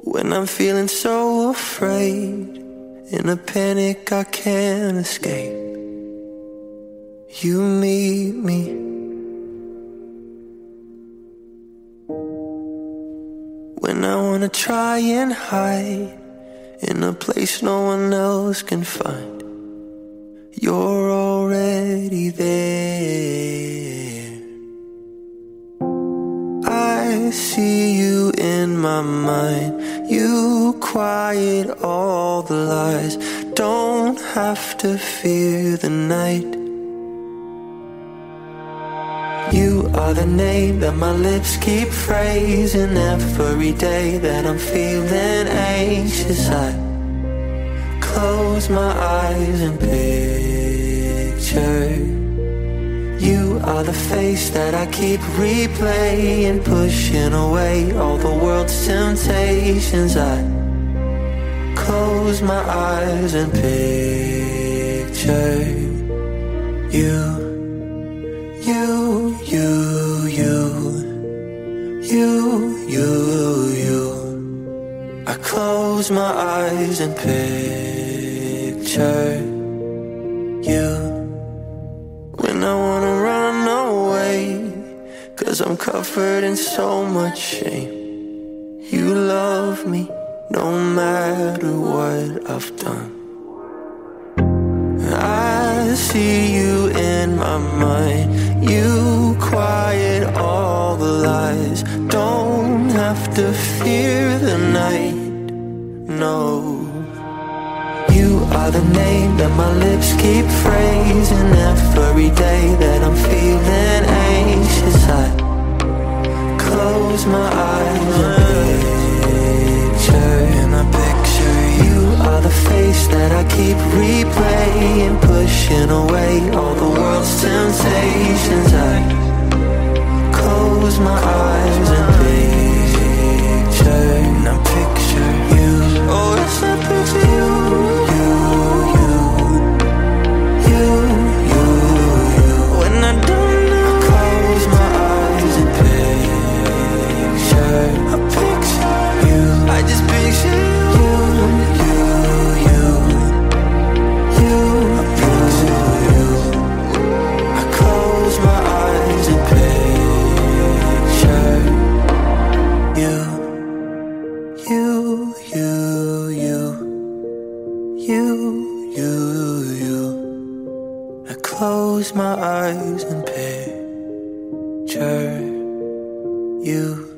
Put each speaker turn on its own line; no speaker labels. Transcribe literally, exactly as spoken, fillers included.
When I'm feeling so afraid, in a panic I can't escape, you meet me. When I wanna try and hide in a place no one else can find, you're already there. I see you in my mind. You quiet all the lies. Don't have to fear the night. You are the name that my lips keep phrasing every day that I'm feeling anxious. I close my eyes and picture you are the face that I keep replaying, pushing away all the world's temptations. I close my eyes and picture you, you, you, you, you, you, you. I close my eyes and picture you. When I wanna run away, 'cause I'm covered in so much shame, you love me no matter what I've done. I see you in my mind. You quiet all the lies. Don't have to fear the night, no. You are the name that my lips keep phrasing every day that I'm feeling anxious. I close my eyes and picture, and I picture you are the face that I keep replaying, pushing away all the world's temptations. I close my eyes and picture, and I picture you. Oh, yes, I picture you. Close my eyes and picture you.